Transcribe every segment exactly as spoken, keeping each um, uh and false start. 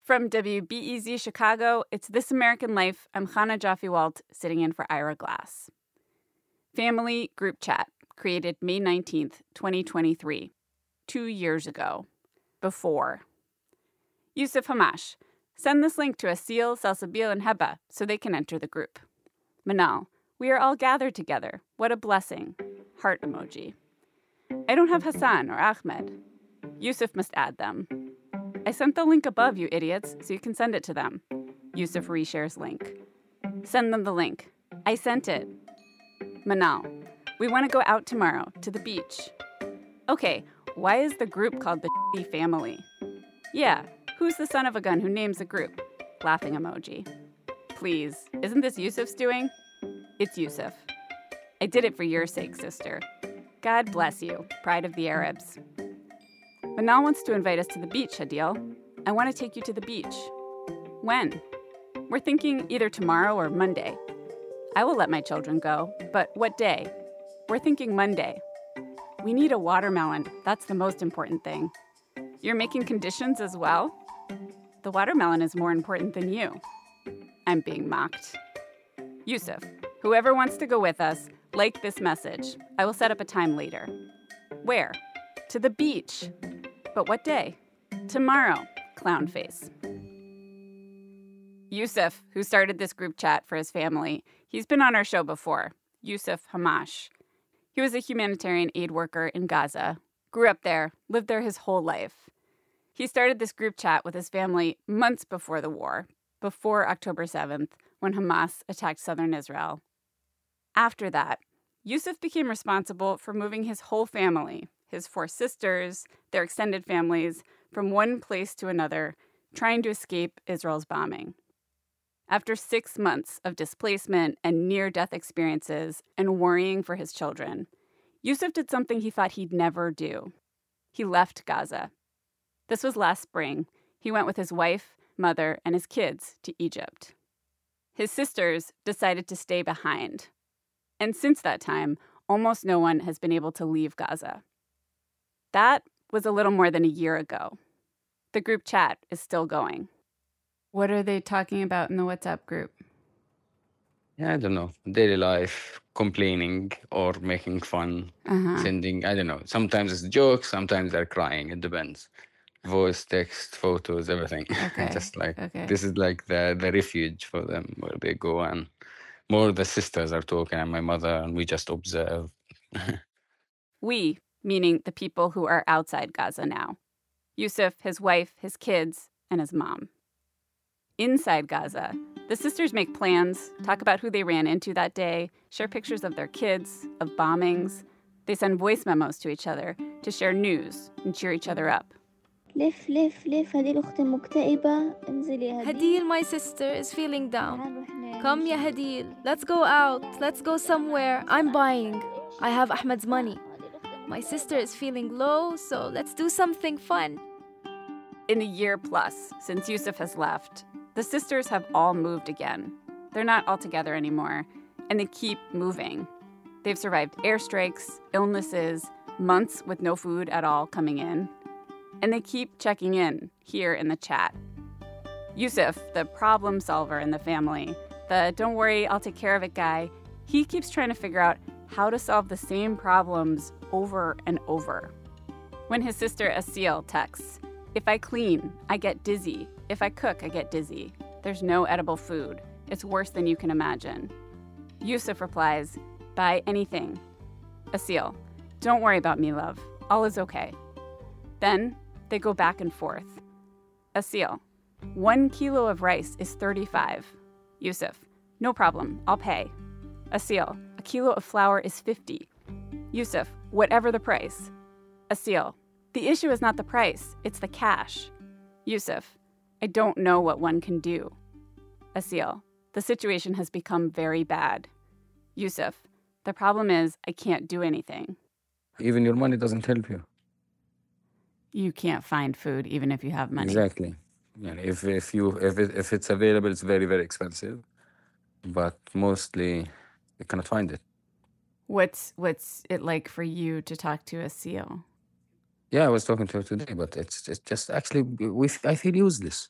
From W B E Z Chicago, it's This American Life. I'm Chana Joffe-Walt, sitting in for Ira Glass. Family Group Chat, created May nineteenth, twenty twenty-three. Two years ago. Before. Yusuf Hamash, send this link to Asil, Salsabil, and Heba so they can enter the group. Manal, we are all gathered together. What a blessing. Heart emoji. I don't have Hassan or Ahmed. Yusuf must add them. I sent the link above, you idiots, so you can send it to them. Yusuf reshares link. Send them the link. I sent it. Manal, we want to go out tomorrow, to the beach. Okay, why is the group called the family? Yeah, who's the son of a gun who names the group? Laughing emoji. Please, isn't this Yusuf's doing? It's Yusuf. I did it for your sake, sister. God bless you, pride of the Arabs. Manal wants to invite us to the beach, Hadil. I want to take you to the beach. When? We're thinking either tomorrow or Monday. I will let my children go, but what day? We're thinking Monday. We need a watermelon. That's the most important thing. You're making conditions as well? The watermelon is more important than you. I'm being mocked. Yusuf, whoever wants to go with us, like this message. I will set up a time later. Where? To the beach. But what day? Tomorrow. Clown face. Yusuf, who started this group chat for his family, he's been on our show before. Yusuf Hamash. He was a humanitarian aid worker in Gaza, grew up there, lived there his whole life. He started this group chat with his family months before the war, before October seventh, when Hamas attacked southern Israel. After that, Yusuf became responsible for moving his whole family, his four sisters, their extended families, from one place to another, trying to escape Israel's bombing. After six months of displacement and near-death experiences and worrying for his children, Yusuf did something he thought he'd never do. He left Gaza. This was last spring. He went with his wife, mother, and his kids to Egypt. His sisters decided to stay behind. And since that time, almost no one has been able to leave Gaza. That was a little more than a year ago. The group chat is still going. What are they talking about in the WhatsApp group? Yeah, I don't know. Daily life, complaining or making fun, Uh-huh. sending, I don't know. Sometimes it's jokes, sometimes they're crying. It depends. Voice, text, photos, everything. Okay. Just like, okay. this is like the, the refuge for them where they go, and more the sisters are talking and my mother, and we just observe. We, meaning the people who are outside Gaza now. Yusuf, his wife, his kids, and his mom. Inside Gaza, the sisters make plans, talk about who they ran into that day, share pictures of their kids, of bombings. They send voice memos to each other to share news and cheer each other up. لف لف لف هديل أختي مكتئبة انزلي يا هديل. Hadil, my sister, is feeling down. Come ya Hadil, let's go out, let's go somewhere. I'm buying. I have Ahmed's money. My sister is feeling low, so let's do something fun. In a year plus since Yusuf has left, the sisters have all moved again. They're not all together anymore, and they keep moving. They've survived airstrikes, illnesses, months with no food at all coming in. And they keep checking in here in the chat. Yusuf, the problem solver in the family, the don't worry, I'll take care of it guy, he keeps trying to figure out how to solve the same problems over and over. When his sister Asil texts, if I clean, I get dizzy. If I cook, I get dizzy. There's no edible food. It's worse than you can imagine. Yusuf replies, buy anything. Asil, don't worry about me, love. All is okay. Then they go back and forth. Asil, one kilo of rice is thirty-five. Yusuf, no problem, I'll pay. Asil, a kilo of flour is fifty. Yusuf, whatever the price. Asil, the issue is not the price, it's the cash. Yusuf, I don't know what one can do. Asil, the situation has become very bad. Yusuf, the problem is I can't do anything. Even your money doesn't help you. You can't find food even if you have money. Exactly. Yeah, if if you if it, if it's available, it's very very expensive, but mostly you cannot find it. What's what's it like for you to talk to Yeah, I was talking to her today, but it's it's just actually we I feel useless.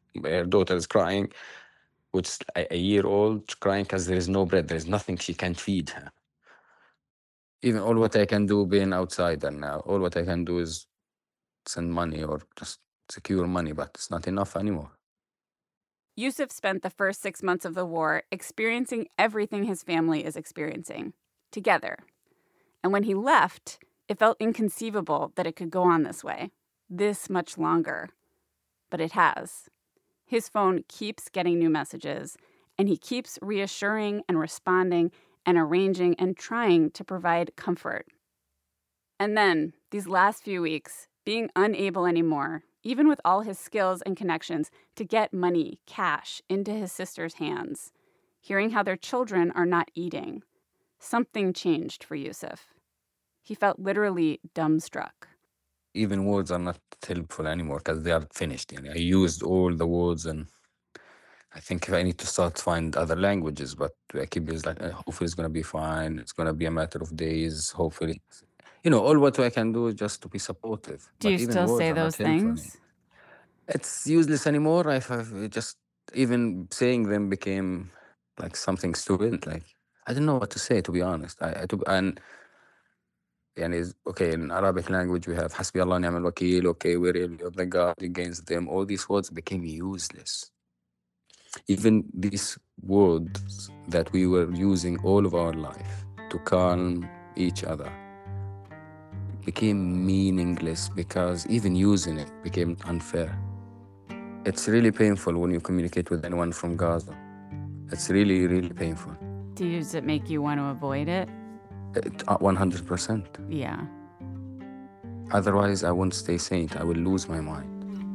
her daughter is crying, which is a, a year old, crying because there is no bread. There is nothing she can feed her. Even all what I can do being outsider now, all what I can do is send money or just secure money, but it's not enough anymore. Yusuf spent the first six months of the war experiencing everything his family is experiencing, together. And when he left, it felt inconceivable that it could go on this way, this much longer. But it has. His phone keeps getting new messages, and he keeps reassuring and responding and arranging and trying to provide comfort. And then, these last few weeks, being unable anymore, even with all his skills and connections, to get money, cash, into his sister's hands, hearing how their children are not eating, something changed for Yusuf. He felt literally dumbstruck. Even words are not helpful anymore because they are finished. You know, I used all the words, and I think if I need to start to find other languages, but I keep is like, uh, hopefully it's going to be fine. It's going to be a matter of days, hopefully. You know, all what I can do is just to be supportive. Do But you even still words say are not those helpful. things? It's useless anymore. I have just, even saying them became like something stupid. Like, I don't know what to say, to be honest. I, I to, and يعني, okay, in Arabic language we have حسبي الله ونعم الوكيل, okay, we really of the God against them. All these words became useless. Even these words that we were using all of our life to calm each other became meaningless because even using it became unfair. It's really painful when you communicate with anyone from Gaza. It's really, really painful. Does it make you want to avoid it? It, uh, one hundred percent. Yeah. Otherwise, I won't stay sane. I will lose my mind.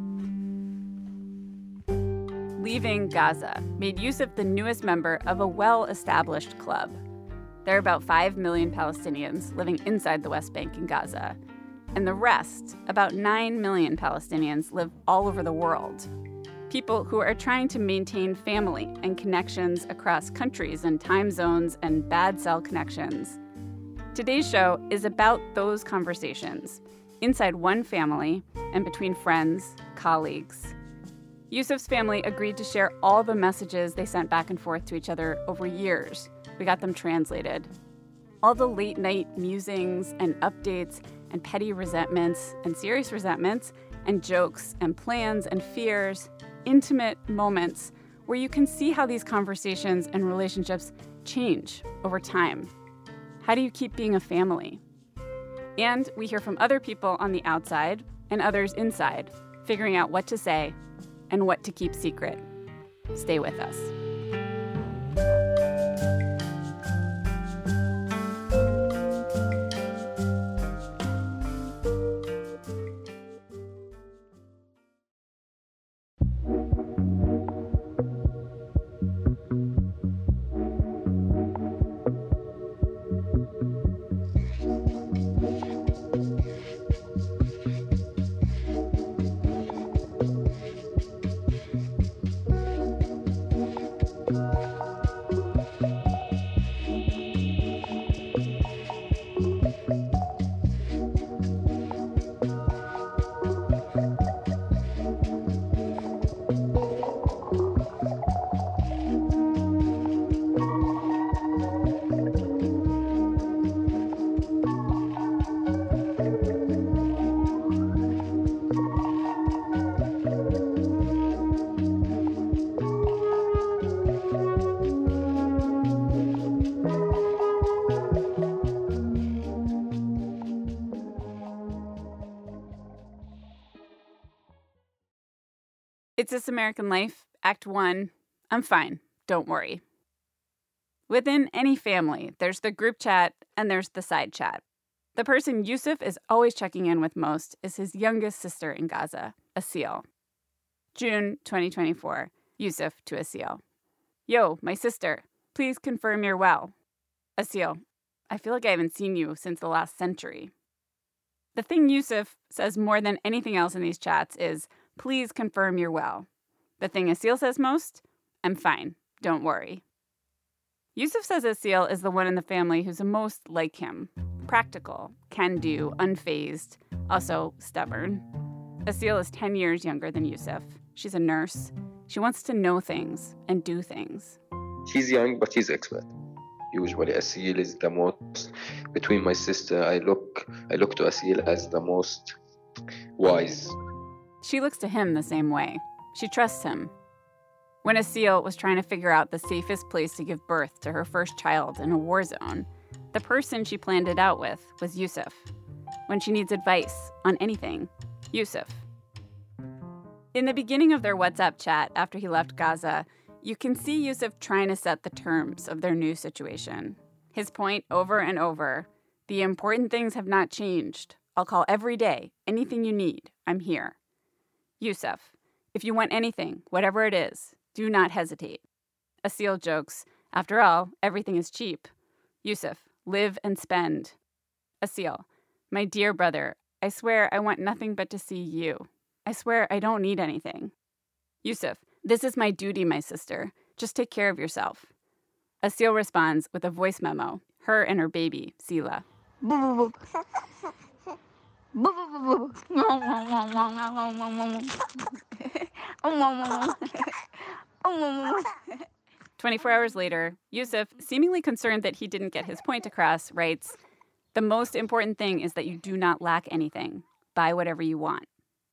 Leaving Gaza made Yusuf the newest member of a well-established club. There are about five million Palestinians living inside the West Bank and Gaza. And the rest, about nine million Palestinians, live all over the world. People who are trying to maintain family and connections across countries and time zones and bad cell connections. Today's show is about those conversations, inside one family and between friends, colleagues. Yusuf's family agreed to share all the messages they sent back and forth to each other over years. We got them translated. All the late-night musings and updates and petty resentments and serious resentments and jokes and plans and fears, intimate moments where you can see how these conversations and relationships change over time. How do you keep being a family? And we hear from other people on the outside and others inside, figuring out what to say and what to keep secret. Stay with us. It's This American Life, Act One. I'm fine. Don't worry. Within any family, there's the group chat and there's the side chat. The person Yusuf is always checking in with most is his youngest sister in Gaza, Asil. June twenty twenty-four, Yusuf to Asil. Yo, my sister, please confirm you're well. Asil, I feel like I haven't seen you since the last century. The thing Yusuf says more than anything else in these chats is, please confirm you're well. The thing Asil says most, I'm fine, don't worry. Yusuf says Asil is the one in the family who's the most like him. Practical, can-do, unfazed, also stubborn. Asil is ten years younger than Yusuf. She's a nurse. She wants to know things and do things. He's young, but he's expert. Usually Asil is the most, between my sister, I look I look to Asil as the most wise. She looks to him the same way. She trusts him. When Asil was trying to figure out the safest place to give birth to her first child in a war zone, the person she planned it out with was Yusuf. When she needs advice on anything, Yusuf. In the beginning of their WhatsApp chat after he left Gaza, you can see Yusuf trying to set the terms of their new situation. His point over and over, the important things have not changed. I'll call every day. Anything you need, I'm here. Yusuf, if you want anything, whatever it is, do not hesitate. Asil jokes, after all, everything is cheap. Yusuf, live and spend. Asil, my dear brother, I swear I want nothing but to see you. I swear I don't need anything. Yusuf, this is my duty, my sister. Just take care of yourself. Asil responds with a voice memo, her and her baby, Sila. twenty-four hours later, Yusuf, seemingly concerned that he didn't get his point across, writes, the most important thing is that you do not lack anything. Buy whatever you want.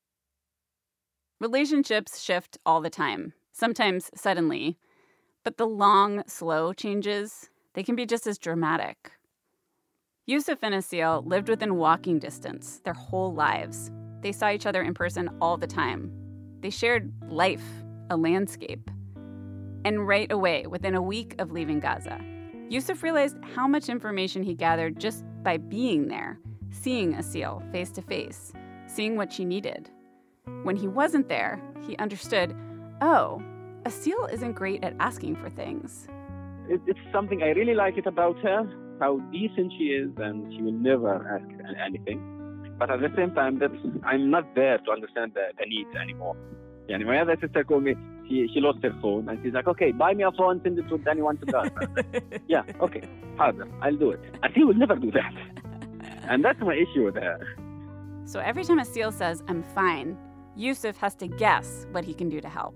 Relationships shift all the time, sometimes suddenly. But the long, slow changes, they can be just as dramatic. Yusuf and Asil lived within walking distance their whole lives. They saw each other in person all the time. They shared life, a landscape. And right away, within a week of leaving Gaza, Yusuf realized how much information he gathered just by being there, seeing Asil face to face, seeing what she needed. When he wasn't there, he understood, oh, Asil isn't great at asking for things. It, it's something I really like it about her, how decent she is, and she will never ask anything. But at the same time, that's, I'm not there to understand the, the needs anymore. Yani my other sister called me, she, she lost her phone, and she's like, okay, buy me a phone, send it to anyone to God. Yeah, okay, harder, I'll do it. Asil will never do that. And that's my issue with her. So every time Asil says, I'm fine, Yusuf has to guess what he can do to help.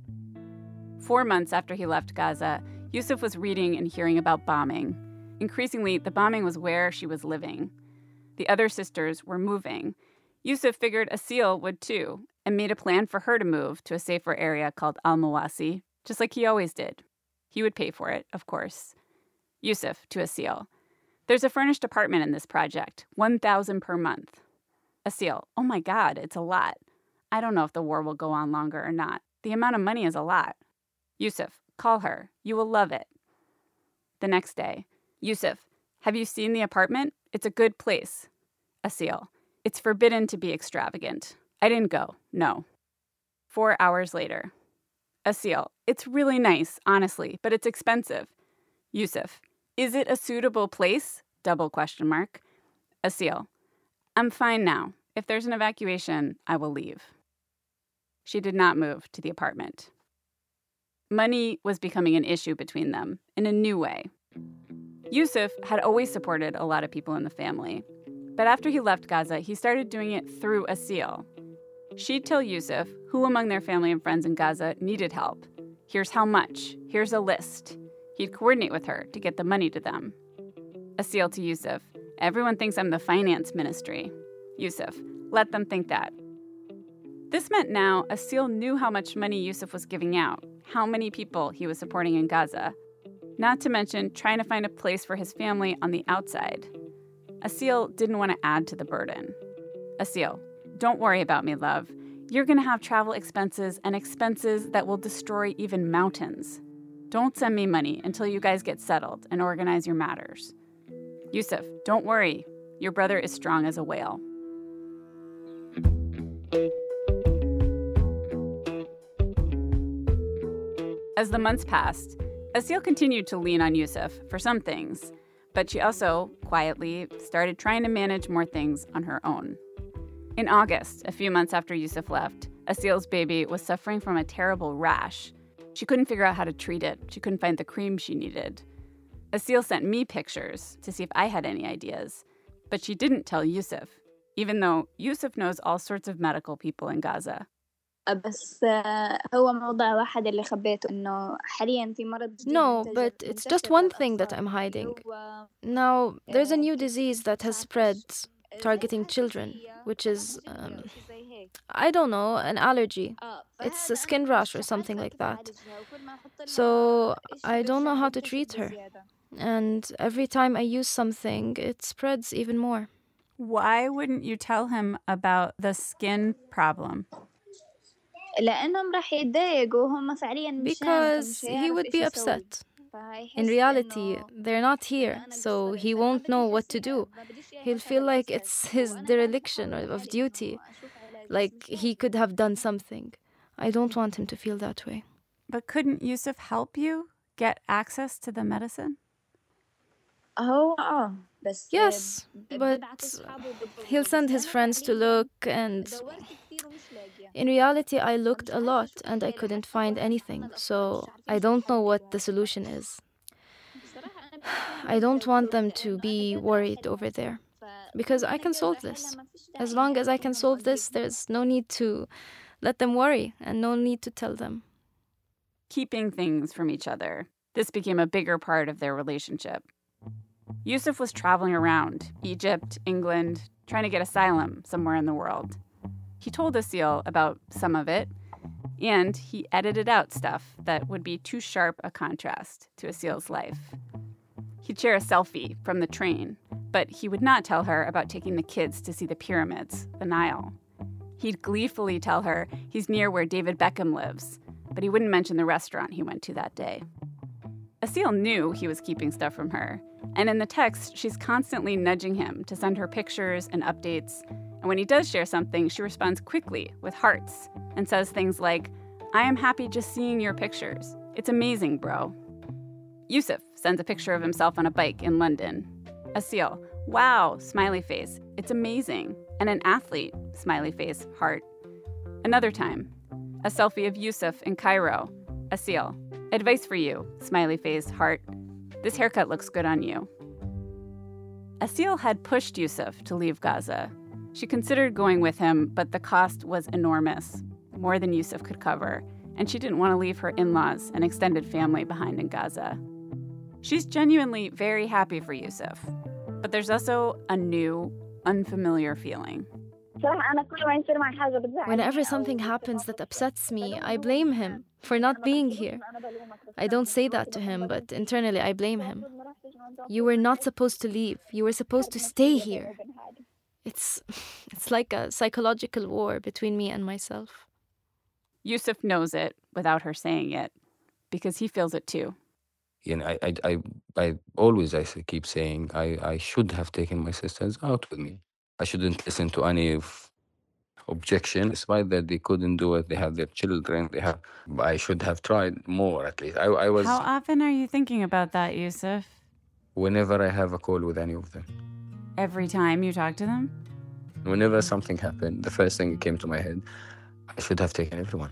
Four months after he left Gaza, Yusuf was reading and hearing about bombing. Increasingly, the bombing was where she was living. The other sisters were moving. Yusuf figured Asil would too, and made a plan for her to move to a safer area called Al-Mawasi, just like he always did. He would pay for it, of course. Yusuf to Asil. There's a furnished apartment in this project, one thousand dollars per month. Asil, oh my God, it's a lot. I don't know if the war will go on longer or not. The amount of money is a lot. Yusuf, call her. You will love it. The next day, Yusuf, have you seen the apartment? It's a good place. Asil, it's forbidden to be extravagant. I didn't go, no. Four hours later. Asil, it's really nice, honestly, but it's expensive. Yusuf, is it a suitable place? Double question mark. Asil, I'm fine now. If there's an evacuation, I will leave. She did not move to the apartment. Money was becoming an issue between them in a new way. Yusuf had always supported a lot of people in the family. But after he left Gaza, he started doing it through Asil. She'd tell Yusuf who among their family and friends in Gaza needed help. Here's how much. Here's a list. He'd coordinate with her to get the money to them. Asil to Yusuf, everyone thinks I'm the finance ministry. Yusuf, let them think that. This meant now Asil knew how much money Yusuf was giving out, how many people he was supporting in Gaza, not to mention trying to find a place for his family on the outside. Asil didn't want to add to the burden. Asil, don't worry about me, love. You're going to have travel expenses and expenses that will destroy even mountains. Don't send me money until you guys get settled and organize your matters. Yusuf, don't worry. Your brother is strong as a whale. As the months passed, Asil continued to lean on Yusuf for some things, but she also, quietly, started trying to manage more things on her own. In August, a few months after Yusuf left, Asil's baby was suffering from a terrible rash. She couldn't figure out how to treat it. She couldn't find the cream she needed. Asil sent me pictures to see if I had any ideas, but she didn't tell Yusuf, even though Yusuf knows all sorts of medical people in Gaza. بس هو موضوع واحد اللي خبيته إنه حاليا في مرض جديد No, منتشر but it's just منتشر one thing that I'm للأطفال hiding. اللي هو Now, there's a new disease that has spread targeting children, which is, um, I don't know, an allergy. It's a skin rash or something like that. So I don't know how to treat her. And every time I use something, it spreads even more. Why wouldn't you tell him about the skin problem? لأنهم راح يتضايقوا هم فعليا مش Because he would be upset. In reality, they're not here, so he won't know what to do. He'll feel like it's his dereliction of duty, like he could have done something. I don't want him to feel that way. But couldn't Yusuf help you get access to the medicine? هو آه بس Yes, but he'll send his friends to look, and in reality, I looked a lot and I couldn't find anything, so I don't know what the solution is. I don't want them to be worried over there, because I can solve this. As long as I can solve this, there's no need to let them worry and no need to tell them. Keeping things from each other. This became a bigger part of their relationship. Yusuf was traveling around Egypt, England, trying to get asylum somewhere in the world. He told Asil about some of it, and he edited out stuff that would be too sharp a contrast to Asil's life. He'd share a selfie from the train, but he would not tell her about taking the kids to see the pyramids, the Nile. He'd gleefully tell her he's near where David Beckham lives, but he wouldn't mention the restaurant he went to that day. Asil knew he was keeping stuff from her, and in the text, she's constantly nudging him to send her pictures and updates. And when he does share something, she responds quickly with hearts and says things like, "I am happy just seeing your pictures. It's amazing, bro." Yusuf sends a picture of himself on a bike in London. Asil, "Wow, smiley face. It's amazing." And an athlete, smiley face, heart. Another time, a selfie of Yusuf in Cairo. Asil, "Advice for you," smiley face, heart. "This haircut looks good on you." Asil had pushed Yusuf to leave Gaza. She considered going with him, but the cost was enormous, more than Yusuf could cover, and she didn't want to leave her in-laws and extended family behind in Gaza. She's genuinely very happy for Yusuf, but there's also a new, unfamiliar feeling. Whenever something happens that upsets me, I blame him for not being here. I don't say that to him, but internally I blame him. You were not supposed to leave. You were supposed to stay here. It's, it's like a psychological war between me and myself. Yusuf knows it without her saying it, because he feels it too. You know, I, I, I, I always I keep saying I, I should have taken my sisters out with me. I shouldn't listen to any of objection, despite that they couldn't do it. They have their children. They have. I should have tried more at least. I, I was. How often are you thinking about that, Yusuf? Whenever I have a call with any of them. Every time you talk to them? Whenever something happened, the first thing that came to my head, I should have taken everyone.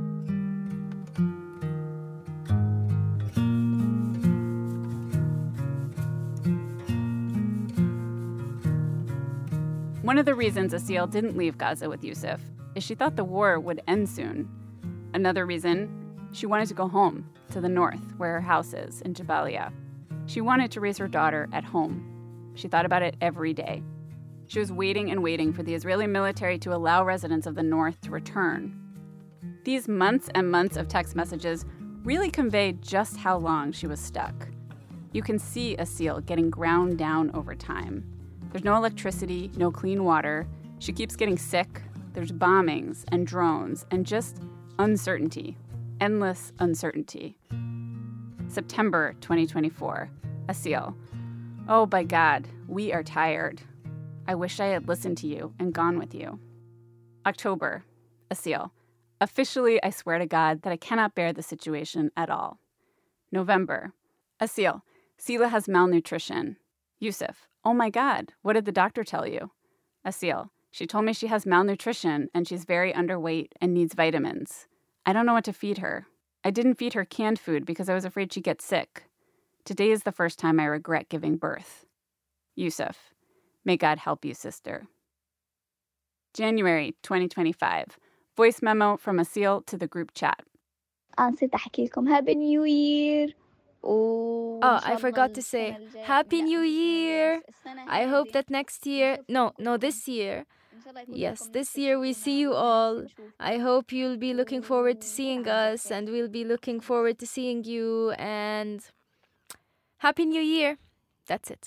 One of the reasons Asil didn't leave Gaza with Yusuf is she thought the war would end soon. Another reason, she wanted to go home, to the north, where her house is, in Jabalia. She wanted to raise her daughter at home. She thought about it every day. She was waiting and waiting for the Israeli military to allow residents of the north to return. These months and months of text messages really convey just how long she was stuck. You can see Asil getting ground down over time. There's no electricity, no clean water. She keeps getting sick. There's bombings and drones and just uncertainty, endless uncertainty. September twenty twenty-four, Asil. "Oh, by God, we are tired. I wish I had listened to you and gone with you." October, Asil. "Officially, I swear to God that I cannot bear the situation at all." November, Asil. "Sila has malnutrition." Yusuf. "Oh my God, what did the doctor tell you?" Asil. "She told me she has malnutrition and she's very underweight and needs vitamins. I don't know what to feed her. I didn't feed her canned food because I was afraid she'd get sick. Today is the first time I regret giving birth." Yusuf. "May God help you, sister." January twenty twenty-five. Voice memo from Asil to the group chat. نسيت أحكي لكم Happy New Year. Oh, I forgot to say, Happy New Year! I hope that next year, no, no, this year, yes, this year we see you all. I hope you'll be looking forward to seeing us, and we'll be looking forward to seeing you, and Happy New Year! That's it.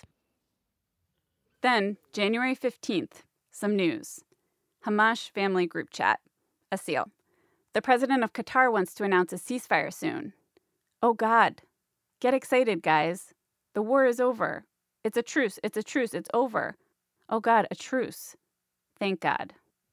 Then, January fifteenth, some news. Hamash family group chat. Asil. The president of Qatar wants to announce a ceasefire soon. Oh God. Get excited, guys. The war is over. It's a truce. It's a truce. It's over. Oh God, a truce. Thank God.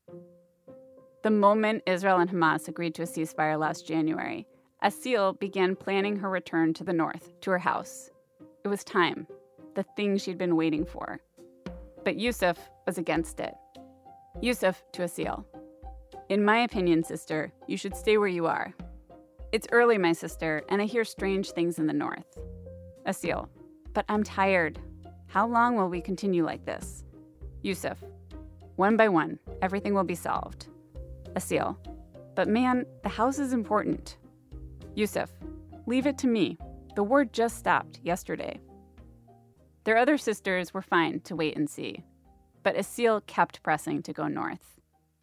The moment Israel and Hamas agreed to a ceasefire last January, Asil began planning her return to the north, to her house. It was time. The thing she'd been waiting for. But Yusuf was against it. Yusuf to Asil. In my opinion, sister, you should stay where you are. It's early, my sister, and I hear strange things in the north. Asil. But I'm tired. How long will we continue like this? Yusuf. One by one, everything will be solved. Asil. But man, the house is important. Yusuf. Leave it to me. The war just stopped yesterday. Their other sisters were fine to wait and see. But Asil kept pressing to go north.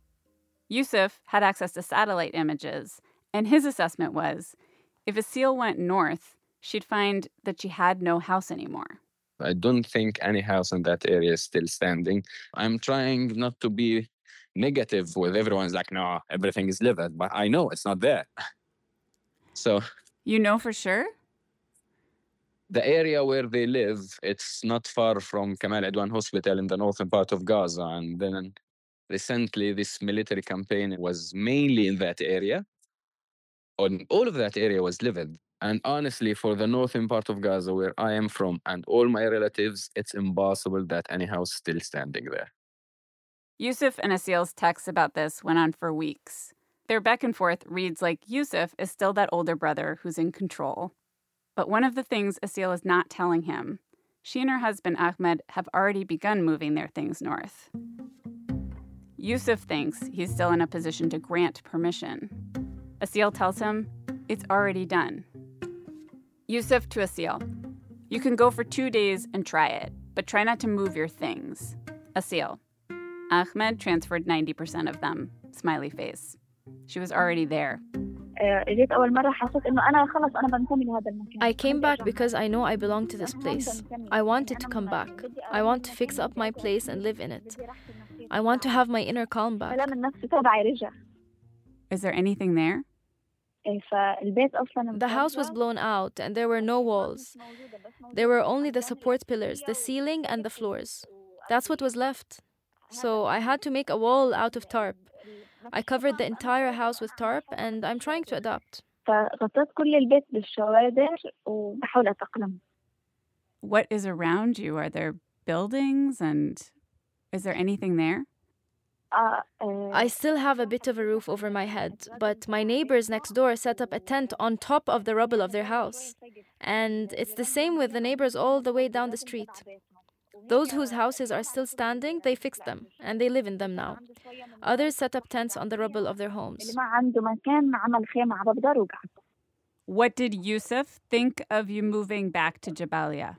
Yusuf had access to satellite images, and his assessment was, if Asil went north, she'd find that she had no house anymore. I don't think any house in that area is still standing. I'm trying not to be negative with everyone's like, no, everything is livid, but I know it's not there. So... You know for sure? The area where they live, it's not far from Kamal Adwan Hospital in the northern part of Gaza. And then recently, this military campaign was mainly in that area. And all of that area was livid. And honestly, for the northern part of Gaza, where I am from, and all my relatives, it's impossible that any house is still standing there. Yusuf and Asil's texts about this went on for weeks. Their back and forth reads like Yusuf is still that older brother who's in control. But one of the things Asil is not telling him, she and her husband Ahmed have already begun moving their things north. Yusuf thinks he's still in a position to grant permission. Asil tells him it's already done. Yusuf to Asil. You can go for two days and try it, but try not to move your things. Asil. Ahmed transferred ninety percent of them. Smiley face. She was already there. I came back because I know I belong to this place. I wanted to come back. I want to fix up my place and live in it. I want to have my inner calm back. Is there anything there? The house was blown out and there were no walls. There were only the support pillars, the ceiling and the floors. That's what was left. So I had to make a wall out of tarp. I covered the entire house with tarp and I'm trying to adapt. What is around you? Are there buildings and is there anything there? I still have a bit of a roof over my head, but my neighbors next door set up a tent on top of the rubble of their house. And it's the same with the neighbors all the way down the street. Those whose houses are still standing, they fixed them, and they live in them now. Others set up tents on the rubble of their homes. What did Yusuf think of you moving back to Jabalia?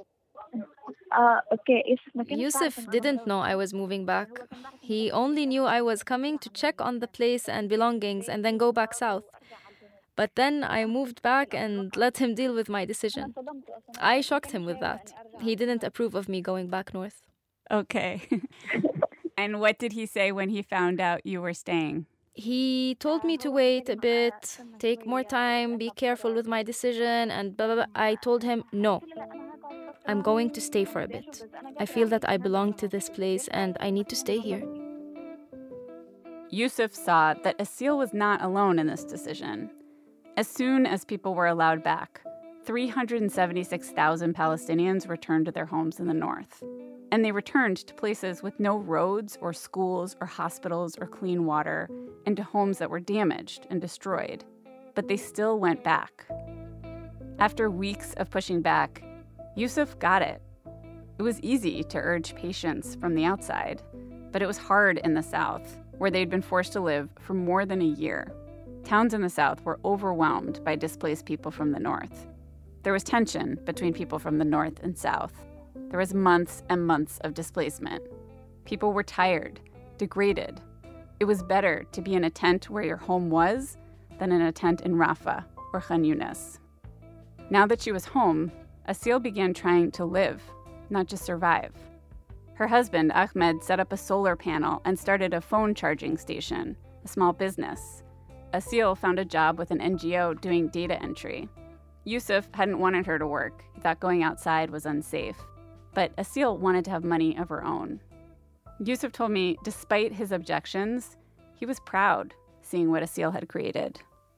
Yusuf didn't know I was moving back. He only knew I was coming to check on the place and belongings and then go back south. But then I moved back and let him deal with my decision. I shocked him with that. He didn't approve of me going back north. Okay. And what did he say when he found out you were staying? He told me to wait a bit, take more time, be careful with my decision, and blah, blah, blah. I told him, no, I'm going to stay for a bit. I feel that I belong to this place and I need to stay here. Yusuf saw that Asil was not alone in this decision. As soon as people were allowed back, three hundred seventy-six thousand Palestinians returned to their homes in the north. And they returned to places with no roads or schools or hospitals or clean water, and to homes that were damaged and destroyed. But they still went back. After weeks of pushing back, Yusuf got it. It was easy to urge patience from the outside, but it was hard in the south, where they'd been forced to live for more than a year. Towns in the south were overwhelmed by displaced people from the north. There was tension between people from the north and south. There was months and months of displacement. People were tired, degraded. It was better to be in a tent where your home was than in a tent in Rafah or Khan Yunis. Now that she was home, Asil began trying to live, not just survive. Her husband, Ahmed, set up a solar panel and started a phone charging station, a small business. Asil found a job with an N G O doing data entry. Yusuf hadn't wanted her to work. He thought going outside was unsafe. But Asil wanted to have money of her own. Yusuf told me, despite his objections, he was proud seeing what Asil had created.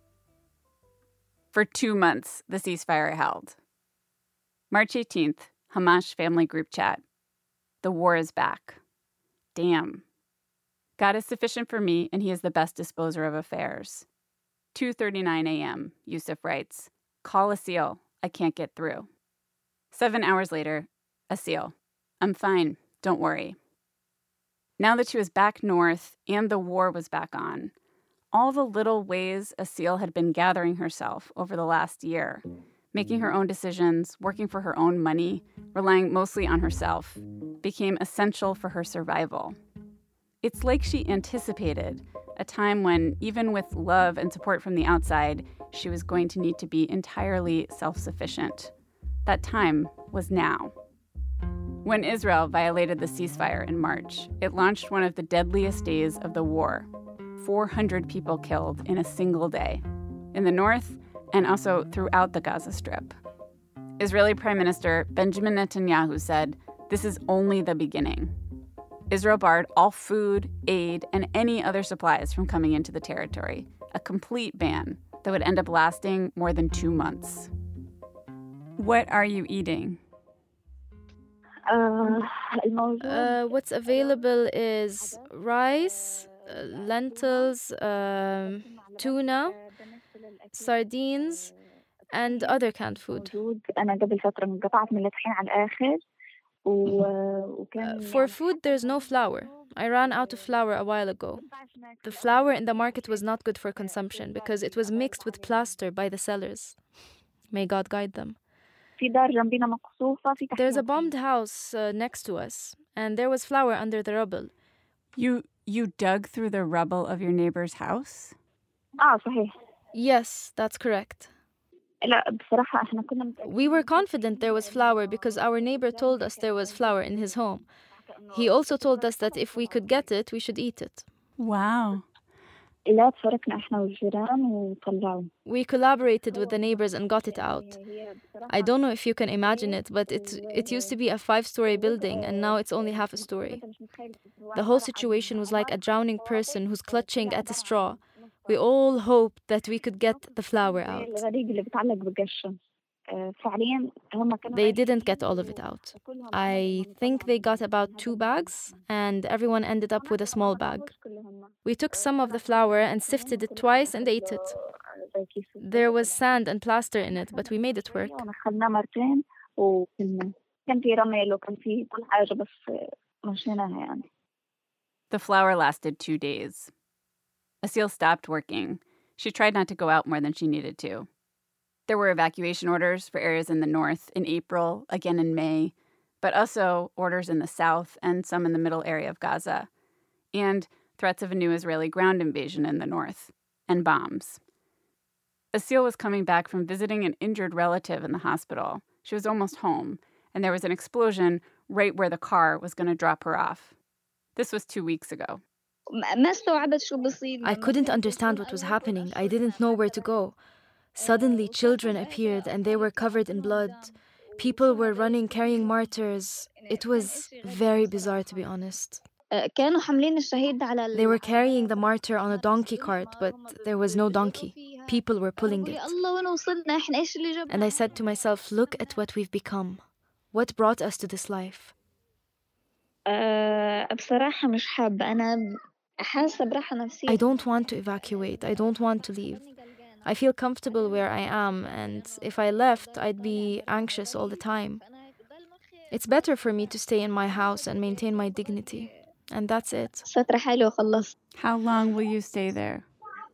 For two months, the ceasefire held. March eighteenth, Hamash family group chat. The war is back. Damn. God is sufficient for me, and he is the best disposer of affairs. two thirty-nine a.m., Yusuf writes, call Asil, I can't get through. Seven hours later, Asil, I'm fine, don't worry. Now that she was back north and the war was back on, all the little ways Asil had been gathering herself over the last year, making her own decisions, working for her own money, relying mostly on herself, became essential for her survival. It's like she anticipated a time when, even with love and support from the outside, she was going to need to be entirely self-sufficient. That time was now. When Israel violated the ceasefire in March, it launched one of the deadliest days of the war. four hundred people killed in a single day, in the north and also throughout the Gaza Strip. Israeli Prime Minister Benjamin Netanyahu said, this is only the beginning. Israel barred all food, aid, and any other supplies from coming into the territory, a complete ban that would end up lasting more than two months. What are you eating? Uh, what's available is rice, uh, lentils, um, tuna, sardines, and other canned food. Uh, for food, there's no flour. I ran out of flour a while ago. The flour in the market was not good for consumption because it was mixed with plaster by the sellers. May God guide them. There's a bombed house uh, next to us, and there was flour under the rubble. You you dug through the rubble of your neighbor's house? Yes, that's correct. We were confident there was flour because our neighbor told us there was flour in his home. He also told us that if we could get it, we should eat it. Wow. We collaborated with the neighbors and got it out. I don't know if you can imagine it, but it, it used to be a five-story building, and now it's only half a story. The whole situation was like a drowning person who's clutching at a straw. We all hoped that we could get the flour out. They didn't get all of it out. I think they got about two bags, and everyone ended up with a small bag. We took some of the flour and sifted it twice and ate it. There was sand and plaster in it, but we made it work. The flour lasted two days. Asil stopped working. She tried not to go out more than she needed to. There were evacuation orders for areas in the north in April, again in May, but also orders in the south and some in the middle area of Gaza, and threats of a new Israeli ground invasion in the north, and bombs. Asil was coming back from visiting an injured relative in the hospital. She was almost home, and there was an explosion right where the car was going to drop her off. This was two weeks ago. I couldn't understand what was happening. I didn't know where to go. Suddenly, children appeared, and they were covered in blood. People were running, carrying martyrs. It was very bizarre, to be honest. They were carrying the martyr on a donkey cart, but there was no donkey. People were pulling it. And I said to myself, look at what we've become. What brought us to this life? I don't want to evacuate. I don't want to leave. I feel comfortable where I am, and if I left, I'd be anxious all the time. It's better for me to stay in my house and maintain my dignity. And that's it. فترة حلوة وخلصت. How long will you stay there?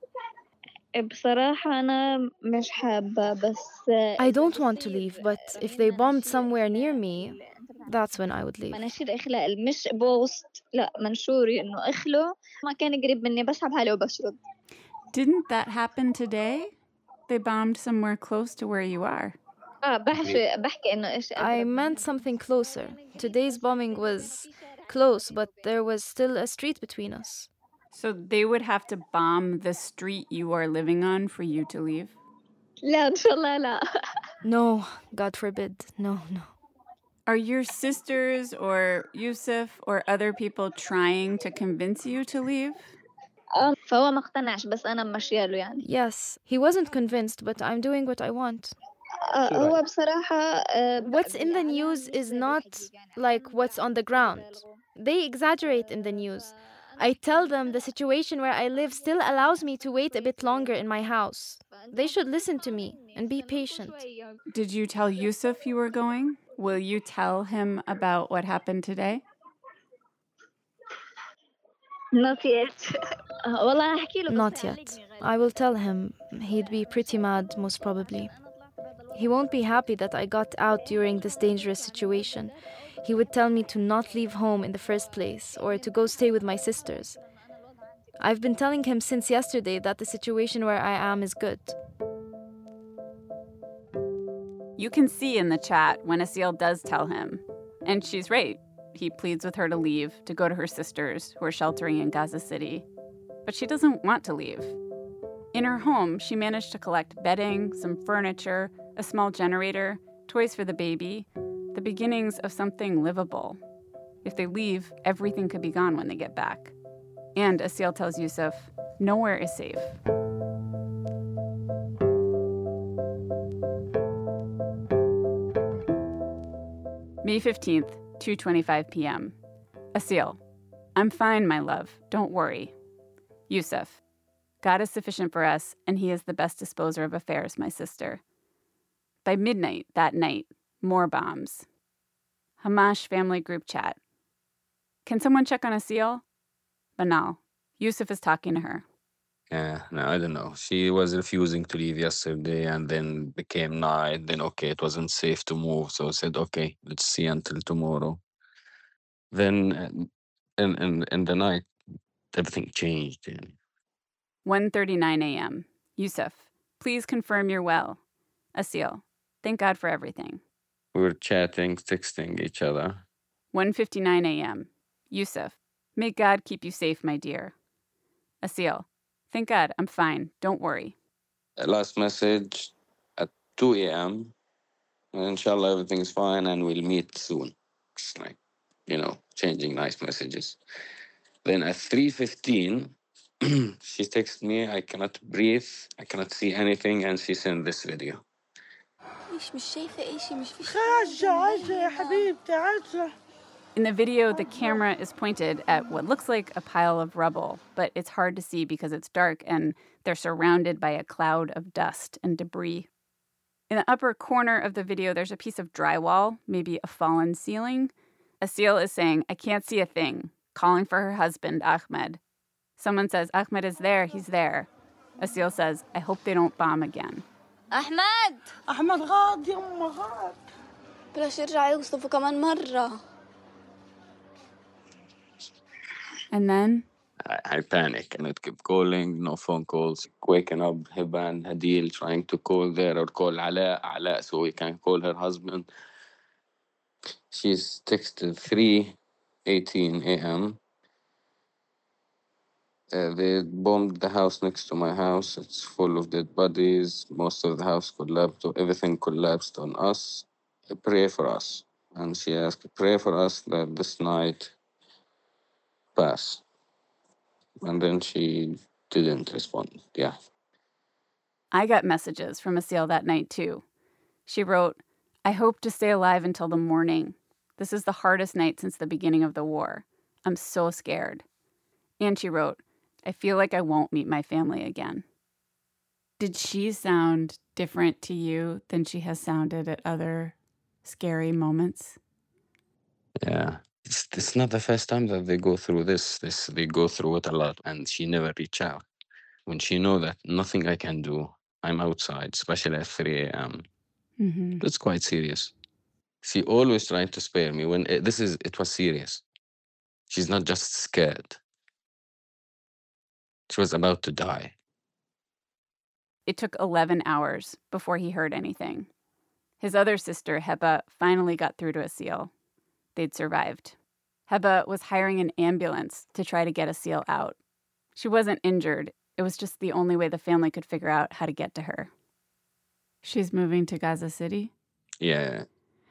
بصراحة أنا مش حابة بس I don't want to leave, but if they bombed somewhere near me, that's when I would leave. مناشير إخلاء مش بوست لا منشوري إنه إخلو ما كان قريب مني بسحب حالي وبشرد. Didn't that happen today? They bombed somewhere close to where you are. آه بحكي بحكي إنه إيش I meant something closer. Today's bombing was close, but there was still a street between us. So they would have to bomb the street you are living on for you to leave? لا إن شاء الله لا. No, God forbid. No, no. Are your sisters or Yusuf or other people trying to convince you to leave? آه فهو ما اقتنعش بس أنا ماشياله يعني. Yes, he wasn't convinced, but I'm doing what I want. آه هو بصراحة آه What's in the news is not like what's on the ground. They exaggerate in the news. I tell them the situation where I live still allows me to wait a bit longer in my house. They should listen to me and be patient. Did you tell Yusuf you were going? Will you tell him about what happened today? Not yet. والله أحكي له. Not yet. I will tell him. He'd be pretty mad, most probably. He won't be happy that I got out during this dangerous situation. He would tell me to not leave home in the first place or to go stay with my sisters. I've been telling him since yesterday that the situation where I am is good. You can see in the chat when Asil does tell him. And she's right. He pleads with her to leave, to go to her sisters who are sheltering in Gaza City. But she doesn't want to leave. In her home, she managed to collect bedding, some furniture, a small generator, toys for the baby, the beginnings of something livable. If they leave, everything could be gone when they get back. And Asil tells Yusuf, nowhere is safe. May fifteenth, two twenty-five p.m. Asil, I'm fine, my love. Don't worry. Yusuf, God is sufficient for us, and he is the best disposer of affairs, my sister. By midnight that night, more bombs. Hamash family group chat. Can someone check on Asil? Banal. Yusuf is talking to her. Yeah, no, I don't know. She was refusing to leave yesterday and then became night. Then, okay, it wasn't safe to move. So I said, okay, let's see until tomorrow. Then uh, in, in, in the night, everything changed. Yeah. one thirty-nine a.m. Yusuf, please confirm you're well. Asil, thank God for everything. We were chatting, texting each other. one fifty-nine a.m. Yusuf, may God keep you safe, my dear. Asil, thank God, I'm fine. Don't worry. Last message at two a.m. Inshallah, everything's fine and we'll meet soon. It's like, you know, changing nice messages. Then at three fifteen, she texted me, I cannot breathe, I cannot see anything, and she sent this video. In the video, the camera is pointed at what looks like a pile of rubble, but it's hard to see because it's dark and they're surrounded by a cloud of dust and debris. In the upper corner of the video, there's a piece of drywall, maybe a fallen ceiling. Asil is saying, I can't see a thing, calling for her husband, Ahmed. Someone says, Ahmed is there, he's there. Asil says, I hope they don't bomb again. أحمد أحمد غاد يا أم غاد بلاش يرجع يوصفه كمان مرة. And then I, I panic and it kept calling, no phone calls. Waking up Hiban, Hadil, trying to call there or call Ala, Ala, so we can call her husband. She's texted three eighteen a.m. Uh, they bombed the house next to my house. It's full of dead bodies. Most of the house collapsed. Everything collapsed on us. Pray for us. And she asked, pray for us that this night pass. And then she didn't respond. Yeah. I got messages from Asil that night, too. She wrote, I hope to stay alive until the morning. This is the hardest night since the beginning of the war. I'm so scared. And she wrote, I feel like I won't meet my family again. Did she sound different to you than she has sounded at other scary moments? Yeah. it's, it's not the first time that they go through this. This they go through it a lot, and she never reach out. When she know that nothing I can do, I'm outside, especially at three a.m. Mm-hmm. It's quite serious. She always tried to spare me when it, this is it was serious. She's not just scared. She was about to die. It took eleven hours before he heard anything. His other sister, Heba, finally got through to Asil. They'd survived. Heba was hiring an ambulance to try to get Asil out. She wasn't injured. It was just the only way the family could figure out how to get to her. She's moving to Gaza City? Yeah.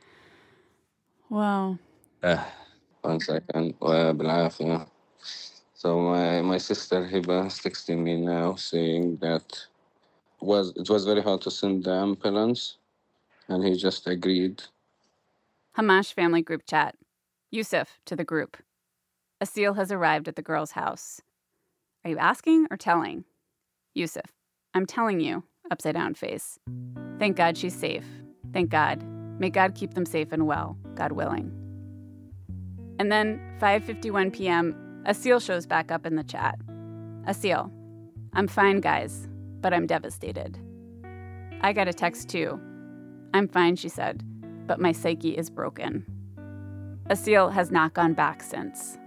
Wow. Uh, one second. Uh, بالعافية. So my, my sister Hiba is texting me now saying that was it was very hard to send the ambulance, and he just agreed. Hamash family group chat. Yusuf to the group. Asil has arrived at the girl's house. Are you asking or telling? Yusuf. I'm telling you. Upside down face. Thank God she's safe. Thank God. May God keep them safe and well, God willing. And then, five fifty-one p.m., Asil shows back up in the chat. Asil, I'm fine, guys, but I'm devastated. I got a text too. I'm fine, she said, but my psyche is broken. Asil has not gone back since.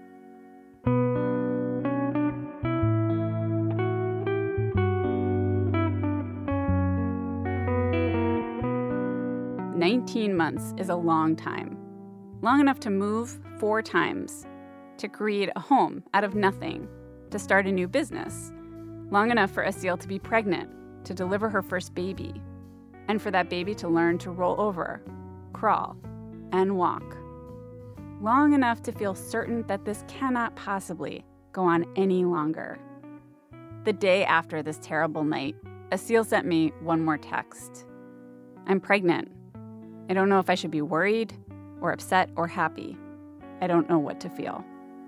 nineteen months is a long time. Long enough to move four times, to create a home out of nothing, to start a new business. Long enough for Asil to be pregnant, to deliver her first baby, and for that baby to learn to roll over, crawl, and walk. Long enough to feel certain that this cannot possibly go on any longer. The day after this terrible night, Asil sent me one more text. I'm pregnant. I don't know if I should be worried or upset or happy. I don't know what to feel.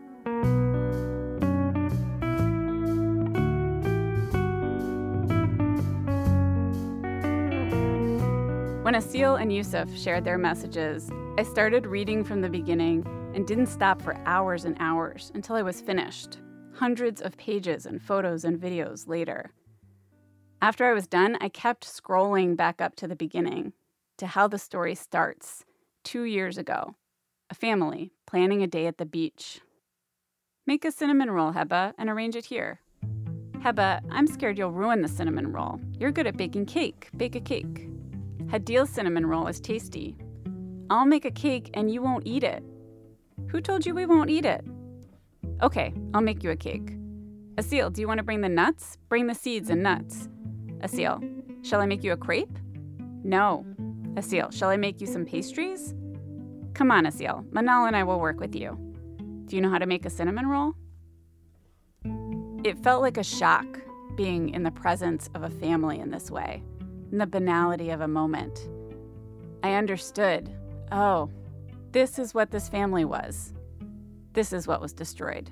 When Asil and Yusuf shared their messages, I started reading from the beginning and didn't stop for hours and hours until I was finished, hundreds of pages and photos and videos later. After I was done, I kept scrolling back up to the beginning, to how the story starts, two years ago. A family planning a day at the beach. Make a cinnamon roll, Heba, and arrange it here. Heba, I'm scared you'll ruin the cinnamon roll. You're good at baking cake. Bake a cake. Hadil's cinnamon roll is tasty. I'll make a cake and you won't eat it. Who told you we won't eat it? Okay, I'll make you a cake. Asil, do you want to bring the nuts? Bring the seeds and nuts. Asil, shall I make you a crepe? No. Asil, shall I make you some pastries? Come on, Asil. Manal and I will work with you. Do you know how to make a cinnamon roll? It felt like a shock being in the presence of a family in this way, in the banality of a moment. I understood, oh, this is what this family was. This is what was destroyed.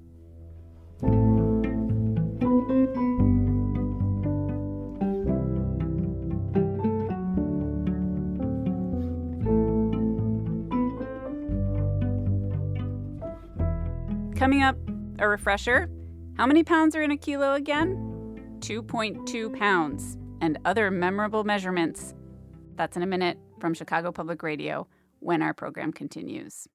Coming up, a refresher. How many pounds are in a kilo again? two point two pounds. And other memorable measurements. That's in a minute from Chicago Public Radio when our program continues.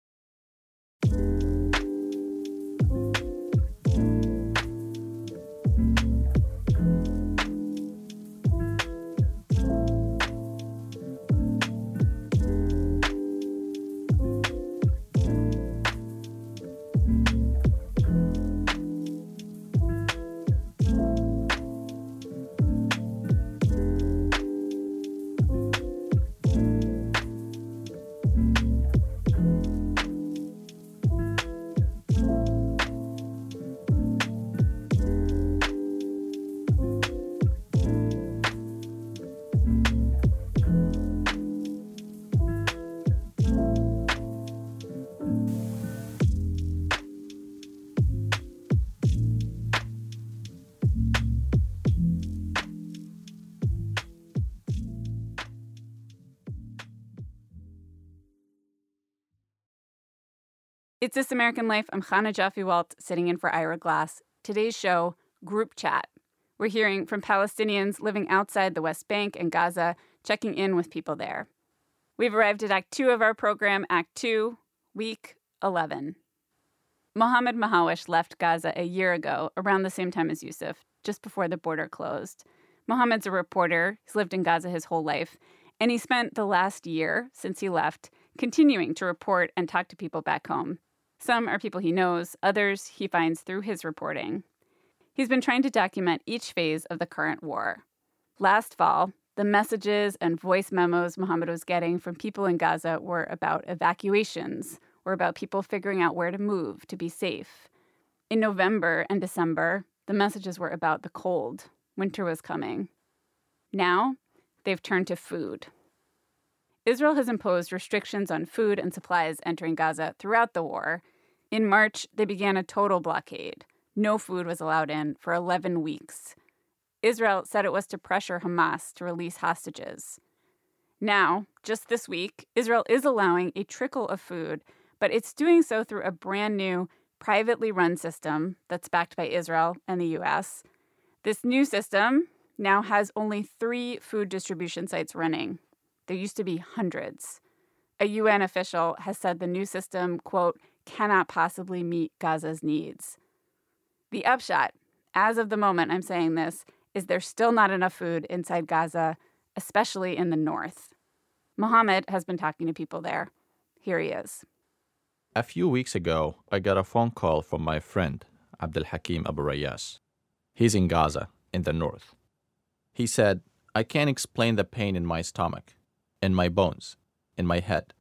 It's This American Life. I'm Chana Joffe-Walt, sitting in for Ira Glass. Today's show, Group Chat. We're hearing from Palestinians living outside the West Bank and Gaza, checking in with people there. We've arrived at Act Two of our program, Act Two, Week eleven. Mohammed Mahawish left Gaza a year ago, around the same time as Yusuf, just before the border closed. Mohammed's a reporter. He's lived in Gaza his whole life, and he spent the last year since he left continuing to report and talk to people back home. Some are people he knows, others he finds through his reporting. He's been trying to document each phase of the current war. Last fall, the messages and voice memos Mohammed was getting from people in Gaza were about evacuations, or about people figuring out where to move to be safe. In November and December, the messages were about the cold. Winter was coming. Now, they've turned to food. Israel has imposed restrictions on food and supplies entering Gaza throughout the war. In March, they began a total blockade. No food was allowed in for eleven weeks. Israel said it was to pressure Hamas to release hostages. Now, just this week, Israel is allowing a trickle of food, but it's doing so through a brand new, privately run system that's backed by Israel and the U S. This new system now has only three food distribution sites running. There used to be hundreds. A U N official has said the new system, quote, cannot possibly meet Gaza's needs. The upshot, as of the moment I'm saying this, is there's still not enough food inside Gaza, especially in the north. Mohammed has been talking to people there. Here he is. A few weeks ago, I got a phone call from my friend, Abdel Hakim Abu Rayas. He's in Gaza, in the north. He said, I can't explain the pain in my stomach, in my bones, in my head.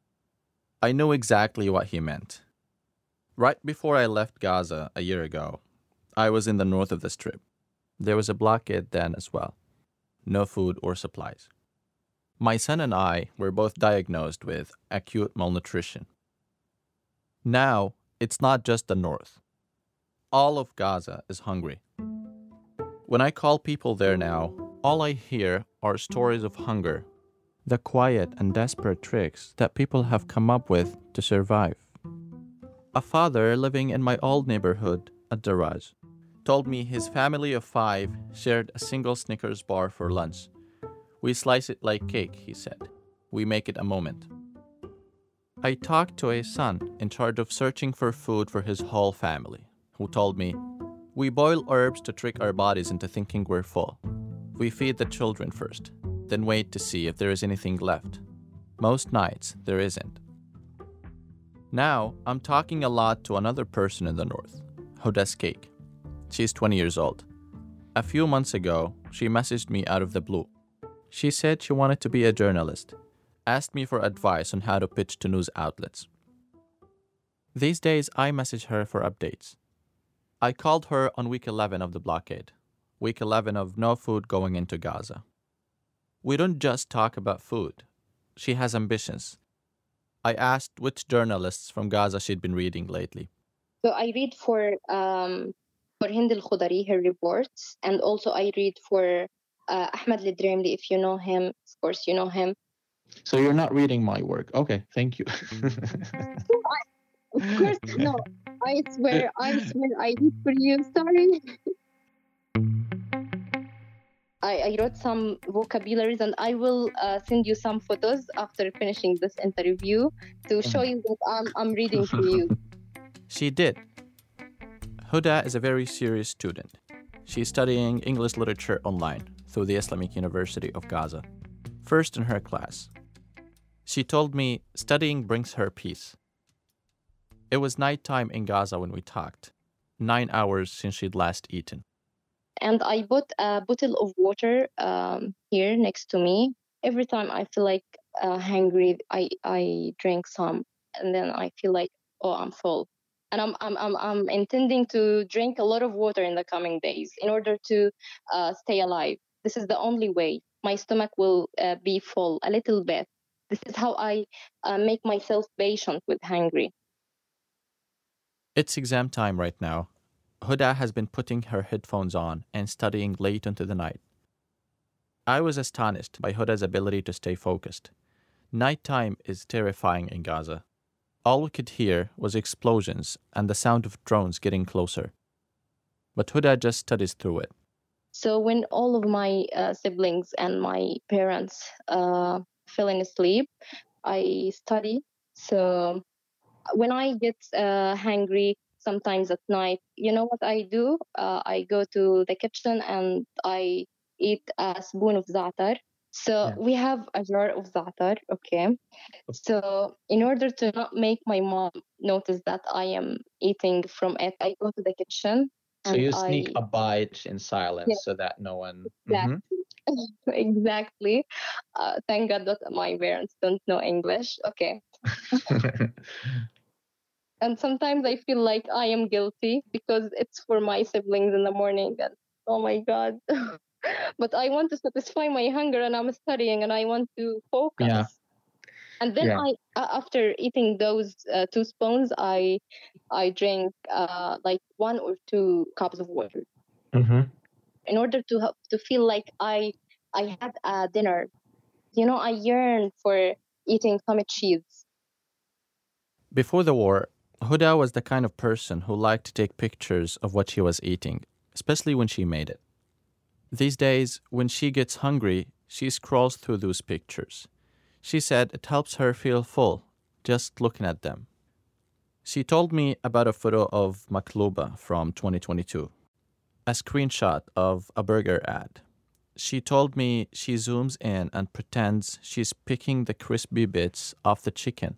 I knew exactly what he meant. Right before I left Gaza a year ago, I was in the north of the Strip. There was a blockade then as well. No food or supplies. My son and I were both diagnosed with acute malnutrition. Now, it's not just the north. All of Gaza is hungry. When I call people there now, all I hear are stories of hunger, the quiet and desperate tricks that people have come up with to survive. A father living in my old neighborhood at Daraj told me his family of five shared a single Snickers bar for lunch. We slice it like cake, he said. We make it a moment. I talked to a son in charge of searching for food for his whole family, who told me, we boil herbs to trick our bodies into thinking we're full. We feed the children first, then wait to see if there is anything left. Most nights, there isn't. Now, I'm talking a lot to another person in the north, Huda Skeik. She's twenty years old. A few months ago, she messaged me out of the blue. She said she wanted to be a journalist, asked me for advice on how to pitch to news outlets. These days, I message her for updates. I called her on week eleven of the blockade, week eleven of no food going into Gaza. We don't just talk about food. She has ambitions. I asked which journalists from Gaza she'd been reading lately. So I read for um, for Hind al-Khudari, her reports, and also I read for uh, Ahmed al-Drimli, if you know him. Of course, you know him. So you're not reading my work. Okay, thank you. Of course, no. I swear, I swear, I read for you. Sorry. I, I wrote some vocabularies, and I will uh, send you some photos after finishing this interview to show you that I'm, I'm reading for you. She did. Huda is a very serious student. She's studying English literature online through the Islamic University of Gaza, first in her class. She told me studying brings her peace. It was nighttime in Gaza when we talked, nine hours since she'd last eaten. And I bought a bottle of water um, here next to me. Every time I feel like uh, hungry, I, I drink some, and then I feel like, oh, I'm full. And I'm I'm I'm I'm intending to drink a lot of water in the coming days in order to uh, stay alive. This is the only way. My stomach will uh, be full a little bit. This is how I uh, make myself patient with hungry. It's exam time right now. Huda has been putting her headphones on and studying late into the night. I was astonished by Huda's ability to stay focused. Nighttime is terrifying in Gaza. all we could hear was explosions and the sound of drones getting closer. But Huda just studies through it. So when all of my uh, siblings and my parents uh, fell in asleep, I study. So when I get uh, hungry, sometimes at night, you know what I do? Uh, I go to the kitchen and I eat a spoon of za'atar. So Yeah. we have a jar of za'atar, okay? So in order to not make my mom notice that I am eating from it, I go to the kitchen. So and you sneak I, a bite in silence Yeah. so that no one. Exactly. Exactly. Uh, thank God that my parents don't know English. Okay. Mhm. And sometimes I feel like I am guilty because it's for my siblings in the morning. And oh my God. But I want to satisfy my hunger and I'm studying and I want to focus. Yeah. And then Yeah. I, a- after eating those uh, two spoons, I, I drink uh, like one or two cups of water Mm-hmm. in order to have, to feel like I, I had a dinner. You know, I yearn for eating some cheese. Before the war, Huda was the kind of person who liked to take pictures of what she was eating, especially when she made it. These days, when she gets hungry, she scrolls through those pictures. She said it helps her feel full, just looking at them. She told me about a photo of Makluba from twenty twenty-two, a screenshot of a burger ad. She told me she zooms in and pretends she's picking the crispy bits off the chicken.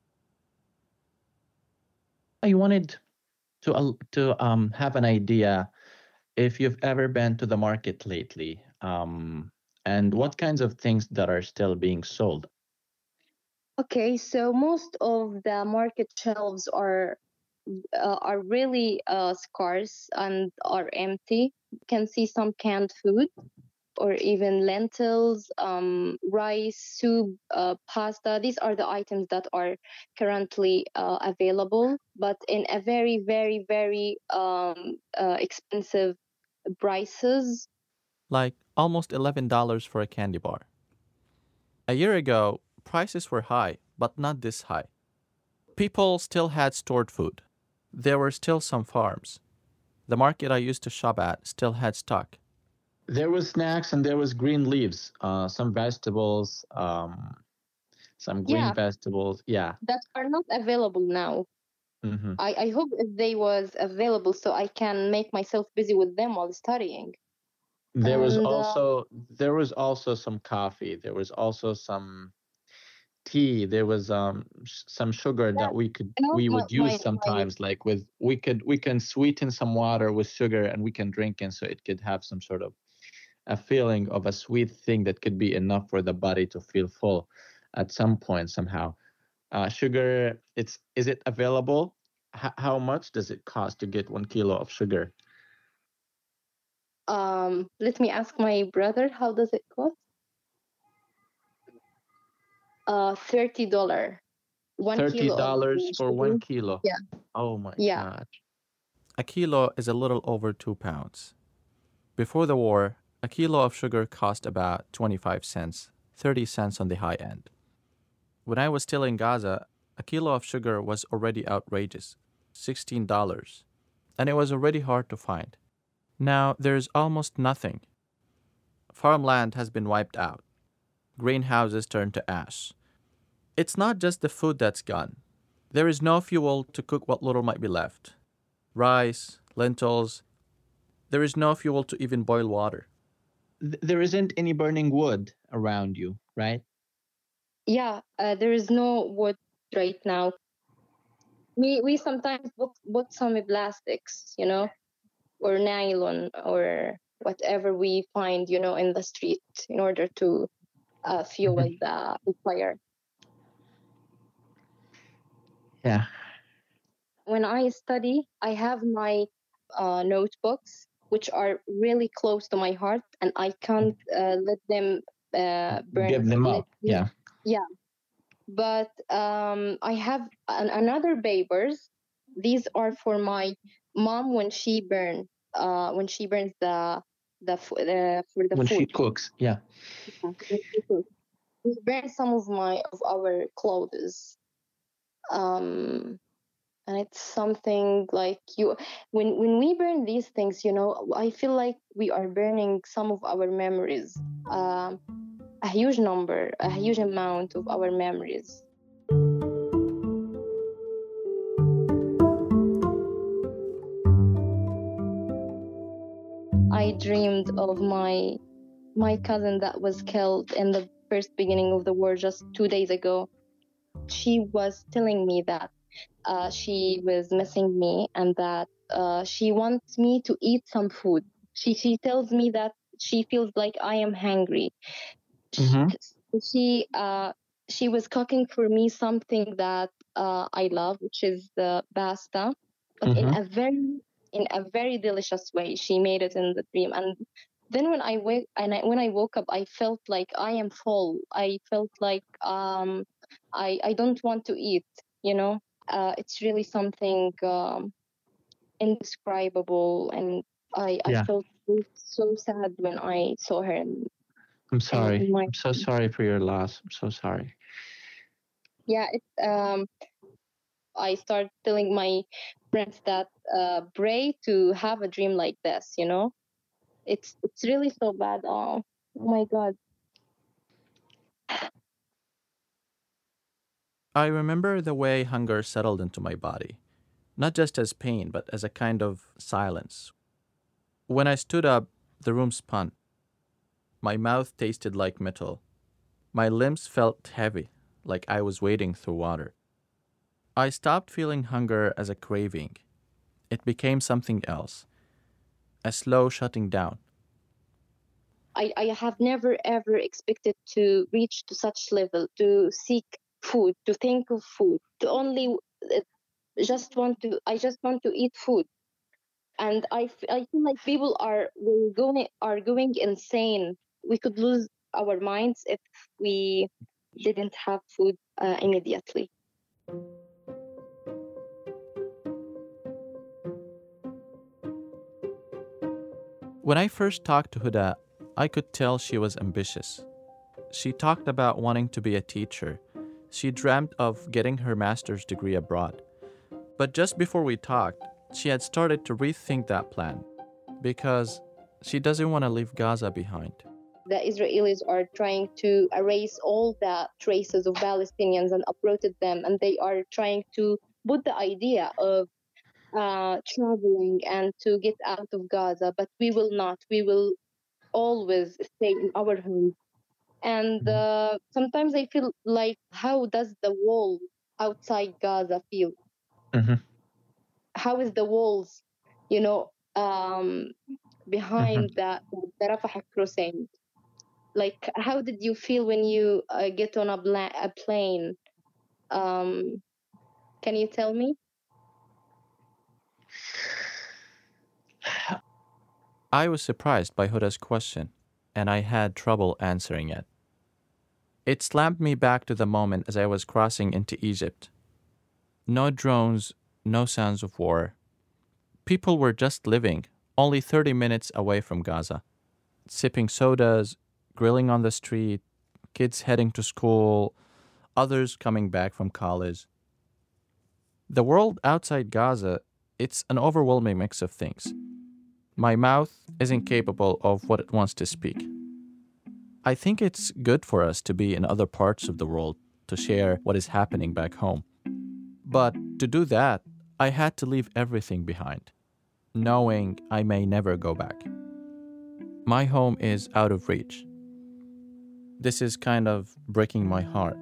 I wanted to uh, to um have an idea if you've ever been to the market lately, um, and what kinds of things that are still being sold. Okay, so most of the market shelves are uh, are really uh, scarce and are empty. You can see some canned food or even lentils, um, rice, soup, uh, pasta. These are the items that are currently uh, available, but in a very, very, very um, uh, expensive prices. Like almost eleven dollars for a candy bar. A year ago, prices were high, but not this high. People still had stored food. There were still some farms. The market I used to shop at still had stock. There was snacks and there was green leaves, uh, some vegetables, um, some green Yeah, vegetables. Yeah. that are not available now. Mm-hmm. I, I hope if they was available so I can make myself busy with them while studying. There was And uh, also there was also some coffee. There was also some tea. There was um sh- some sugar yeah, that we could you know, we my, would use my, my sometimes. Like with we could we can sweeten some water with sugar and we can drink it so it could have some sort of a feeling of a sweet thing that could be enough for the body to feel full at some point somehow. Uh, sugar, it's is it available? H- how much does it cost to get one kilo of sugar? um let me ask my brother how does it cost? Uh thirty dollar. One Thirty kilo of dollars uh, for sugar. one kilo. Yeah, Oh my yeah. God. A kilo is a little over two pounds. Before the war, a kilo of sugar cost about twenty-five cents, thirty cents on the high end. When I was still in Gaza, a kilo of sugar was already outrageous, sixteen dollars, and it was already hard to find. Now there's almost nothing. Farmland has been wiped out. Greenhouses turned to ash. It's not just the food that's gone. There is no fuel to cook what little might be left. Rice, lentils. There is no fuel to even boil water. Th- there isn't any burning wood around you, right? Yeah, uh, there is no wood right now. We we sometimes put, put some plastics, you know, or nylon or whatever we find, you know, in the street in order to uh, fuel Mhm. the, the fire. Yeah. When I study, I have my uh, notebooks, which are really close to my heart, and I can't uh, let them uh, burn. Give them Let up. me, Yeah. yeah. But um, I have an, another papers. These are for my mom when she burn, uh, when she burns the the, f- the for the When she food. cooks. Yeah. Yeah, when she cooks. We burn some of my of our clothes. Um, and it's something like you, when, when we burn these things, you know, I feel like we are burning some of our memories, um, a huge number, a huge amount of our memories. I dreamed of my my cousin that was killed in the first beginning of the war just two days ago. She was telling me that uh, she was missing me and that uh, she wants me to eat some food. She she tells me that she feels like I am hungry. Mm-hmm. She she, uh, she was cooking for me something that uh, I love, which is the pasta, but Mm-hmm. in a very in a very delicious way. She made it in the dream, and then when I wake and I, when I woke up, I felt like I am full. I felt like um, I I don't want to eat. You know, uh, it's really something um, indescribable, and I I Yeah. felt so sad when I saw her. In, I'm sorry. in my I'm so sorry for your loss. I'm so sorry. yeah, it um. I start telling my friends that uh, pray to have a dream like this, you know? It's it's really so bad. Oh, oh my God. I remember the way hunger settled into my body, not just as pain, but as a kind of silence. When I stood up, the room spun. My mouth tasted like metal. My limbs felt heavy, like I was wading through water. I stopped feeling hunger as a craving. It became something else, a slow shutting down. I, I have never ever expected to reach to such level, to seek food, to think of food, to only uh, just want to, I just want to eat food. And I, f- I feel like people are will going are going insane. We could lose our minds if we didn't have food uh, immediately. When I first talked to Huda, I could tell she was ambitious. She talked about wanting to be a teacher. She dreamt of getting her master's degree abroad. But just before we talked, she had started to rethink that plan because she doesn't want to leave Gaza behind. The Israelis are trying to erase all the traces of Palestinians and uprooted them, and they are trying to put the idea of uh, traveling and to get out of Gaza, but we will not. We will always stay in our homes. And uh, sometimes I feel like, how does the wall outside Gaza feel? Mm-hmm. How is the walls, you know, um, behind Mm-hmm. the, the Rafah crossing? Like, how did you feel when you uh, get on a, bla- a plane? Um, can you tell me? I was surprised by Huda's question, and I had trouble answering it. It slammed me back to the moment as I was crossing into Egypt. No drones, no sounds of war. People were just living, only thirty minutes away from Gaza, sipping sodas, grilling on the street, kids heading to school, others coming back from college. The world outside Gaza, it's an overwhelming mix of things. My mouth isn't capable of what it wants to speak. I think it's good for us to be in other parts of the world to share what is happening back home. But to do that, I had to leave everything behind, knowing I may never go back. My home is out of reach. This is kind of breaking my heart.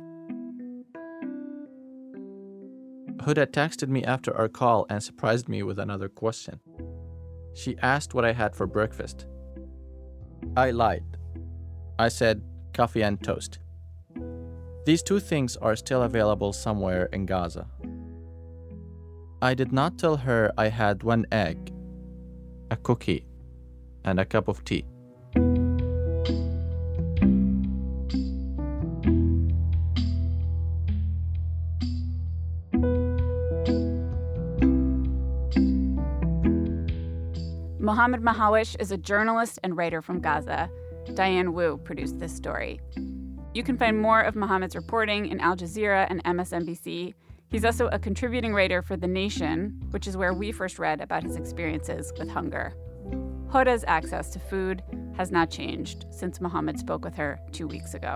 Huda texted me after our call and surprised me with another question. She asked what I had for breakfast. I lied. I said coffee and toast. These two things are still available somewhere in Gaza. I did not tell her I had one egg, a cookie, and a cup of tea. Mohammed Mahawish is a journalist and writer from Gaza. Diane Wu produced this story. You can find more of Mohammed's reporting in Al Jazeera and M S N B C. He's also a contributing writer for The Nation, which is where we first read about his experiences with hunger. Hoda's access to food has not changed since Muhammad spoke with her two weeks ago.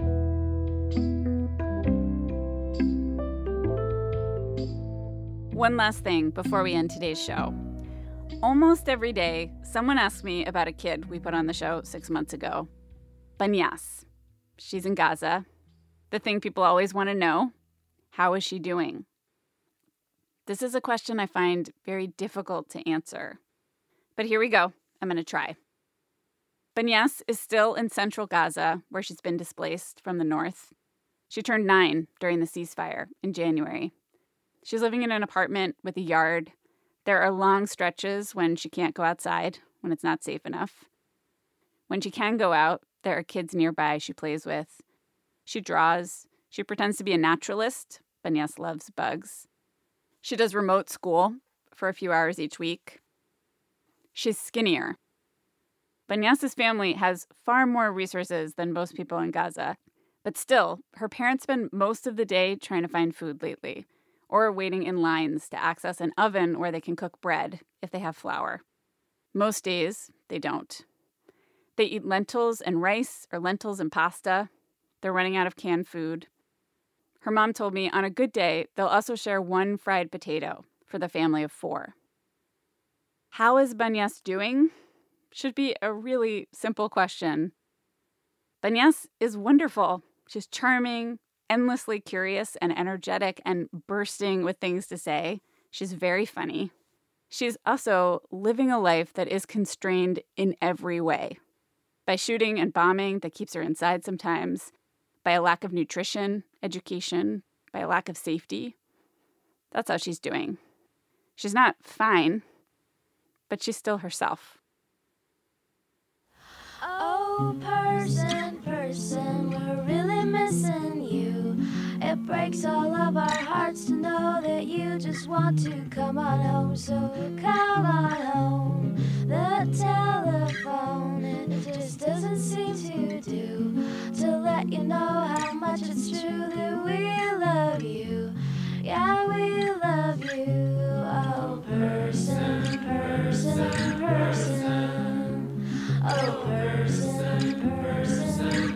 One last thing before we end today's show. Almost every day, someone asks me about a kid we put on the show six months ago, Banyas. She's in Gaza. The thing people always want to know, how is she doing? This is a question I find very difficult to answer. But here we go. I'm going to try. Banyas is still in central Gaza, where she's been displaced from the north. She turned nine during the ceasefire in January. She's living in an apartment with a yard. There are long stretches when she can't go outside, when it's not safe enough. When she can go out, there are kids nearby she plays with. She draws. She pretends to be a naturalist. Banyas loves bugs. She does remote school for a few hours each week. She's skinnier. Banyas's family has far more resources than most people in Gaza. But still, her parents spend most of the day trying to find food lately, or waiting in lines to access an oven where they can cook bread if they have flour. Most days, they don't. They eat lentils and rice or lentils and pasta. They're running out of canned food. Her mom told me on a good day, they'll also share one fried potato for the family of four. How is Banyas doing? Should be a really simple question. Banyas is wonderful. She's charming, endlessly curious and energetic and bursting with things to say. She's very funny. She's also living a life that is constrained in every way. By shooting and bombing that keeps her inside sometimes, by a lack of nutrition, education, by a lack of safety. That's how she's doing. She's not fine, but she's still herself. Oh, person, person, we're really missing you. It breaks all of our hearts to know that you just want to come on home. So come on home. The telephone, it just doesn't seem to do to let you know how much it's true that we love you. Yeah, we love you. Oh, person, person, person. Oh, person, person,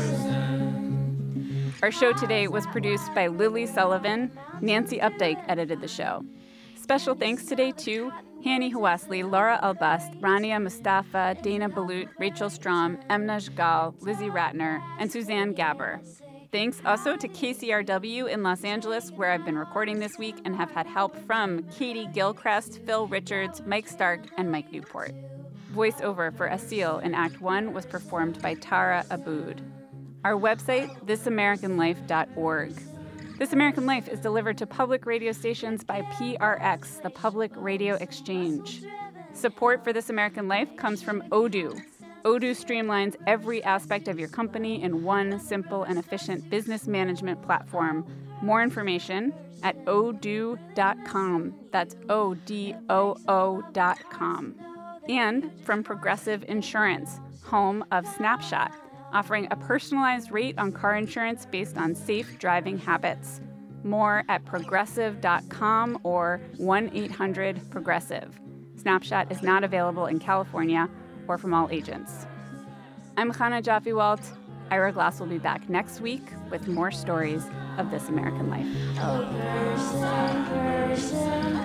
person. Our show today was produced by Lily Sullivan. Nancy Updike edited the show. Special thanks today to Hani Hawassli, Laura Albust, Rania Mustafa, Dana Balut, Rachel Strom, Emna Jgal, Lizzie Ratner, and Suzanne Gabber. Thanks also to K C R W in Los Angeles, where I've been recording this week and have had help from Katie Gilchrist, Phil Richards, Mike Stark, and Mike Newport. Voiceover for Asil in Act One was performed by Tara Abood. Our website, this american life dot org. This American Life is delivered to public radio stations by P R X, the Public Radio Exchange. Support for This American Life comes from Odoo. Odoo streamlines every aspect of your company in one simple and efficient business management platform. More information at odoo dot com. That's O D O O dot com. And from Progressive Insurance, home of Snapshot, offering a personalized rate on car insurance based on safe driving habits. More at progressive dot com or one eight hundred progressive. Snapshot is not available in California or from all agents. I'm Chana Joffe-Walt. Ira Glass will be back next week with more stories of This American Life. Oh, person, person,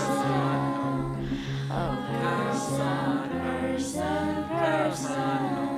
person. Oh, person, person, person.